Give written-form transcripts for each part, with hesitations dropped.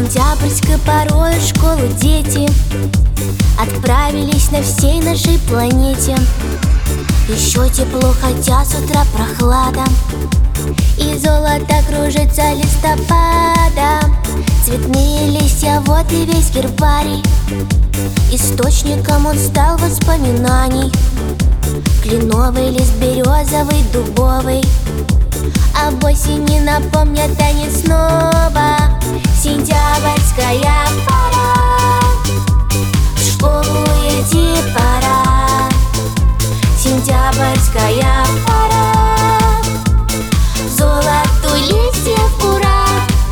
Сентябрьской порой в школу дети отправились на всей нашей планете. Еще тепло, хотя с утра прохлада, и золото кружится листопадом. Цветные листья, вот и весь гербарий. Источником он стал воспоминаний. Кленовый лист, березовый, дубовый об осени напомнят они снова. Сентябрьская пора, в школу идти пора. Сентябрьская пора, золоту листьев ура.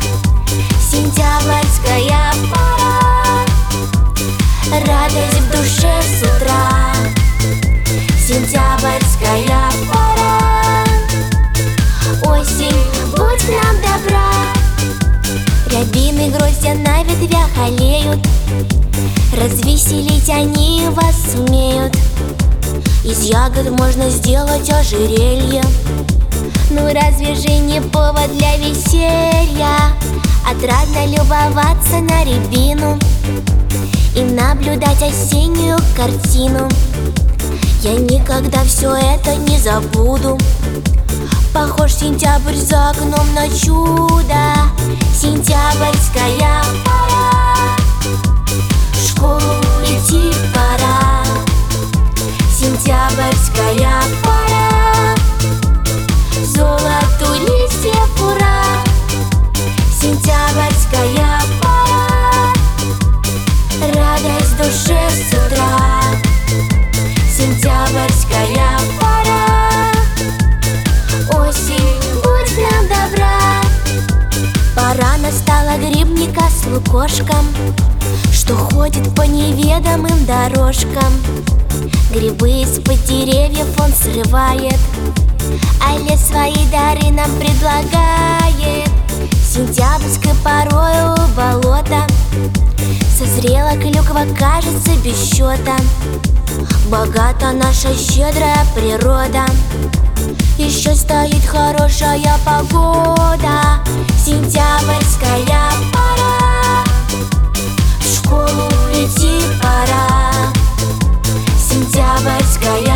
Сентябрьская пора, радость в душе с утра. Сентябрьская пора, осень, будь к нам добра. Рябины, гроздья на ветвях алеют, развеселить они вас сумеют. Из ягод можно сделать ожерелье, ну разве же не повод для веселья? Отрадно любоваться на рябину и наблюдать осеннюю картину. Я никогда все это не забуду. Похож сентябрь за окном на чудо. Сентябрьская пора, в школу идти пора. Сентябрьская пора, золоту листьев ура. Сентябрьская пора, радость в душе с утра. Сентябрьская пора, осень, будь к нам добра. Пора настала грибника с лукошком, что ходит по неведомым дорожкам. Грибы из-под деревьев он срывает, а лес свои дары нам предлагает. Сентябрьской порою у болота созрела клюква, кажется, без счета. Богата наша щедрая природа, еще стоит хорошая погода. Сентябрьская пора, в школу идти пора. Сентябрьская